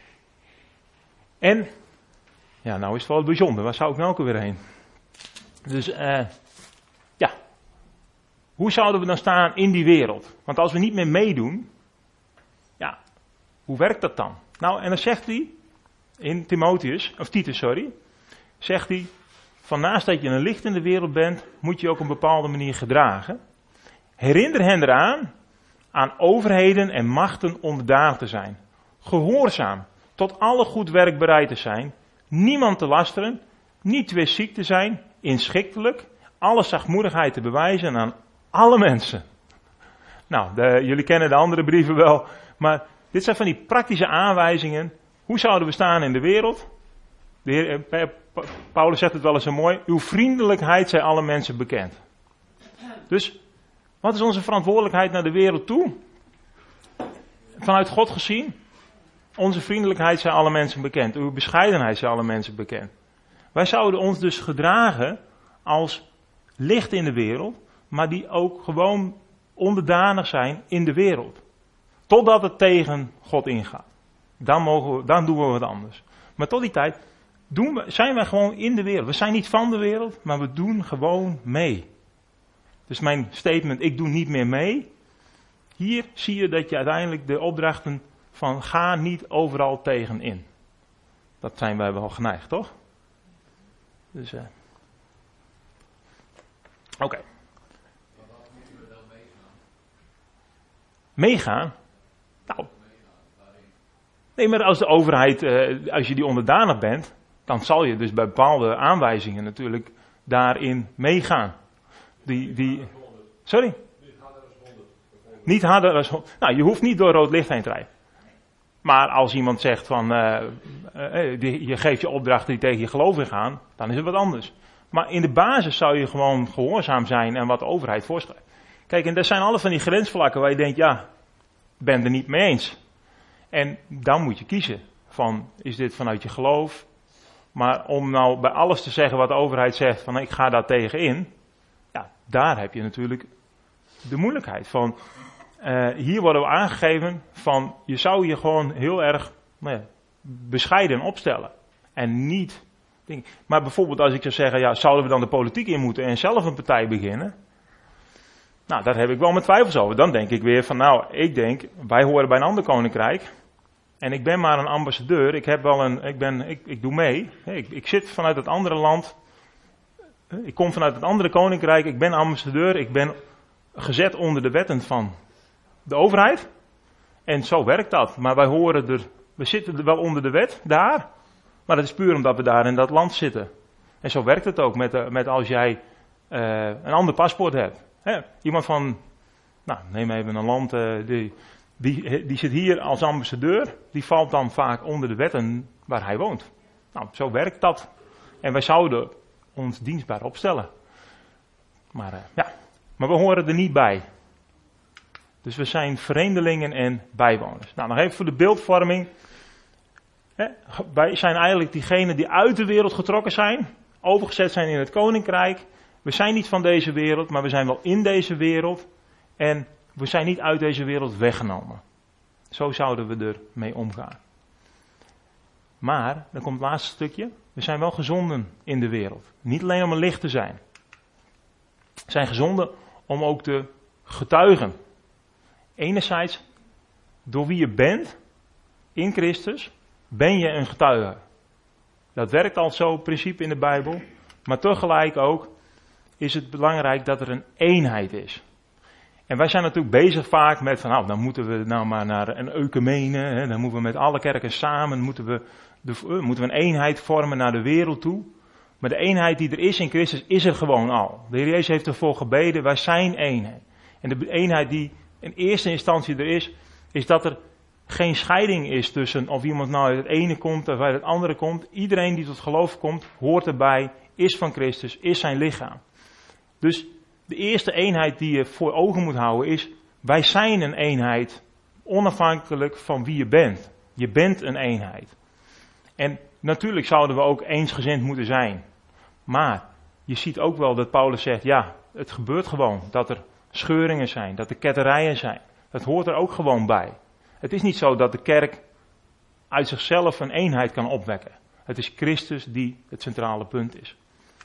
En, ja, nou is het wel bijzonder. Waar zou ik nou ook weer heen? Dus, eh, uh, ja. Hoe zouden we dan staan in die wereld? Want als we niet meer meedoen, ja, hoe werkt dat dan? Nou, en dan zegt hij, in Timotheus, of Titus, sorry, zegt hij, van naast dat je een licht in de wereld bent, moet je ook op een bepaalde manier gedragen. Herinner hen eraan, aan overheden en machten onderdanig te zijn. Gehoorzaam, tot alle goed werk bereid te zijn, niemand te lasteren, niet twistziek te zijn, inschiktelijk, alle zachtmoedigheid te bewijzen aan alle mensen. Nou, de, jullie kennen de andere brieven wel, maar dit zijn van die praktische aanwijzingen. Hoe zouden we staan in de wereld? De heer, eh, Paulus zegt het wel eens zo mooi. Uw vriendelijkheid zij alle mensen bekend. Dus, wat is onze verantwoordelijkheid naar de wereld toe? Vanuit God gezien. Onze vriendelijkheid zij alle mensen bekend. Uw bescheidenheid zij alle mensen bekend. Wij zouden ons dus gedragen als licht in de wereld. Maar die ook gewoon onderdanig zijn in de wereld. Totdat het tegen God ingaat. Dan, mogen we, dan doen we wat anders. Maar tot die tijd doen we, zijn wij gewoon in de wereld. We zijn niet van de wereld, maar we doen gewoon mee. Dus mijn statement, ik doe niet meer mee. Hier zie je dat je uiteindelijk de opdrachten van ga niet overal tegenin. Dat zijn wij wel geneigd, toch? Dus, uh... oké. Okay. Meegaan? Nou. Nee, maar als de overheid, uh, als je die onderdanig bent, dan zal je dus bij bepaalde aanwijzingen natuurlijk daarin meegaan. Die, die, sorry? Niet harder als honderd. Nou, je hoeft niet door rood licht heen te rijden. Maar als iemand zegt van, uh, uh, die, je geeft je opdrachten die tegen je geloof ingaan, dan is het wat anders. Maar in de basis zou je gewoon gehoorzaam zijn en wat de overheid voorschrijft. Kijk, en dat zijn alle van die grensvlakken waar je denkt, ja, ik ben er niet mee eens. En dan moet je kiezen van, is dit vanuit je geloof? Maar om nou bij alles te zeggen wat de overheid zegt, van ik ga daar tegen in, ja, daar heb je natuurlijk de moeilijkheid van. Uh, hier worden we aangegeven van, je zou je gewoon heel erg nou ja, bescheiden opstellen. En niet, denk, maar bijvoorbeeld als ik zou zeggen, ja, zouden we dan de politiek in moeten en zelf een partij beginnen? Nou, daar heb ik wel mijn twijfels over. Dan denk ik weer van, nou, ik denk, wij horen bij een ander koninkrijk. En ik ben maar een ambassadeur. Ik heb wel een, ik ben, ik, ik doe mee. Ik, ik zit vanuit het andere land. Ik kom vanuit het andere koninkrijk. Ik ben ambassadeur. Ik ben gezet onder de wetten van de overheid. En zo werkt dat. Maar wij horen er, we zitten er wel onder de wet, daar. Maar dat is puur omdat we daar in dat land zitten. En zo werkt het ook met, met als jij uh, een ander paspoort hebt. He, iemand van, nou neem even een land, uh, die, die, die zit hier als ambassadeur. Die valt dan vaak onder de wetten waar hij woont. Nou, zo werkt dat. En wij zouden ons dienstbaar opstellen. Maar uh, ja, maar we horen er niet bij. Dus we zijn vreemdelingen en bijwoners. Nou, nog even voor de beeldvorming. He, wij zijn eigenlijk diegenen die uit de wereld getrokken zijn. Overgezet zijn in het koninkrijk. We zijn niet van deze wereld, maar we zijn wel in deze wereld. En we zijn niet uit deze wereld weggenomen. Zo zouden we ermee omgaan. Maar, dan komt het laatste stukje. We zijn wel gezonden in de wereld. Niet alleen om een licht te zijn. We zijn gezonden om ook te getuigen. Enerzijds, door wie je bent, in Christus, ben je een getuige. Dat werkt al zo, principe in de Bijbel. Maar tegelijk ook is het belangrijk dat er een eenheid is. En wij zijn natuurlijk bezig vaak met van, nou, dan moeten we nou maar naar een ecumene, hè, dan moeten we met alle kerken samen, moeten we, de, uh, moeten we een eenheid vormen naar de wereld toe. Maar de eenheid die er is in Christus is er gewoon al. De Heer Jezus heeft ervoor gebeden, wij zijn eenheid. En de eenheid die in eerste instantie er is, is dat er geen scheiding is tussen of iemand nou uit het ene komt of uit het andere komt. Iedereen die tot geloof komt, hoort erbij, is van Christus, is zijn lichaam. Dus de eerste eenheid die je voor ogen moet houden is, wij zijn een eenheid, onafhankelijk van wie je bent. Je bent een eenheid. En natuurlijk zouden we ook eensgezind moeten zijn. Maar je ziet ook wel dat Paulus zegt, ja, het gebeurt gewoon dat er scheuringen zijn, dat er ketterijen zijn. Dat hoort er ook gewoon bij. Het is niet zo dat de kerk uit zichzelf een eenheid kan opwekken. Het is Christus die het centrale punt is.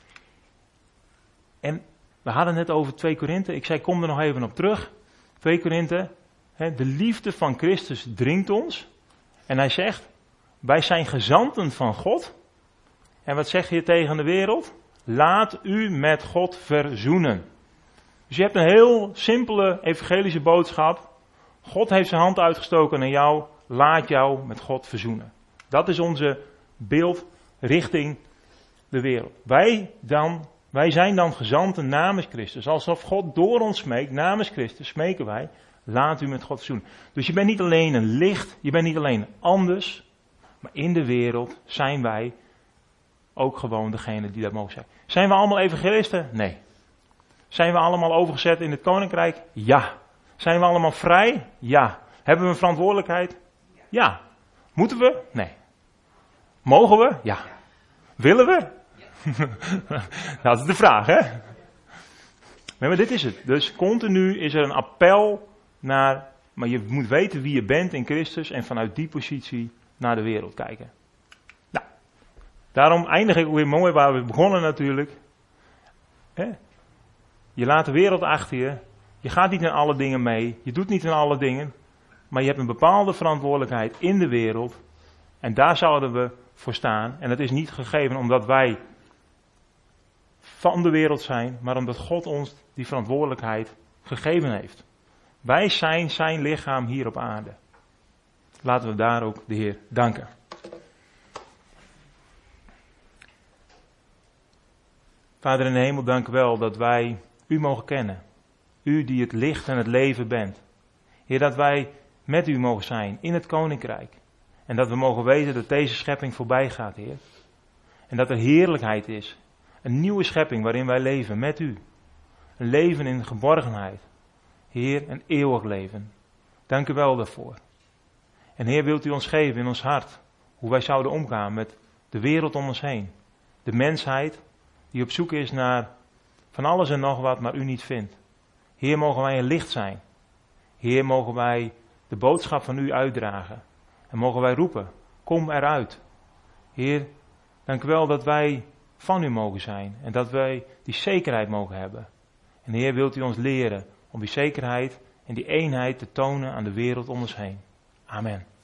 En we hadden het net over twee Korinthe. Ik zei, kom er nog even op terug. twee Korinthe. De liefde van Christus dringt ons. En hij zegt, wij zijn gezanten van God. En wat zeg je tegen de wereld? Laat u met God verzoenen. Dus je hebt een heel simpele evangelische boodschap. God heeft zijn hand uitgestoken naar jou. Laat jou met God verzoenen. Dat is onze beeld richting de wereld. Wij dan... Wij zijn dan gezanten namens Christus. Alsof God door ons smeekt, namens Christus smeken wij, laat u met God verzoenen. Dus je bent niet alleen een licht, je bent niet alleen anders, maar in de wereld zijn wij ook gewoon degene die dat mogen zijn. Zijn we allemaal evangelisten? Nee. Zijn we allemaal overgezet in het koninkrijk? Ja. Zijn we allemaal vrij? Ja. Hebben we een verantwoordelijkheid? Ja. Moeten we? Nee. Mogen we? Ja. Willen we? Dat is de vraag, hè? Maar dit is het. Dus continu is er een appel naar, maar je moet weten wie je bent in Christus en vanuit die positie naar de wereld kijken. Nou, daarom eindig ik ook weer mooi waar we begonnen natuurlijk. Hè? Je laat de wereld achter je. Je gaat niet in alle dingen mee. Je doet niet in alle dingen. Maar je hebt een bepaalde verantwoordelijkheid in de wereld. En daar zouden we voor staan. En dat is niet gegeven omdat wij van de wereld zijn, maar omdat God ons die verantwoordelijkheid gegeven heeft. Wij zijn zijn lichaam hier op aarde. Laten we daar ook de Heer danken. Vader in de hemel, dank u wel dat wij u mogen kennen. U die het licht en het leven bent. Heer, dat wij met u mogen zijn in het koninkrijk. En dat we mogen weten dat deze schepping voorbij gaat, Heer. En dat er heerlijkheid is. Een nieuwe schepping waarin wij leven met u. Een leven in geborgenheid. Heer, een eeuwig leven. Dank u wel daarvoor. En Heer, wilt u ons geven in ons hart hoe wij zouden omgaan met de wereld om ons heen. De mensheid die op zoek is naar van alles en nog wat, maar u niet vindt. Heer, mogen wij een licht zijn. Heer, mogen wij de boodschap van u uitdragen. En mogen wij roepen, kom eruit. Heer, dank u wel dat wij van u mogen zijn. En dat wij die zekerheid mogen hebben. En Heer, wilt u ons leren om die zekerheid en die eenheid te tonen aan de wereld om ons heen. Amen.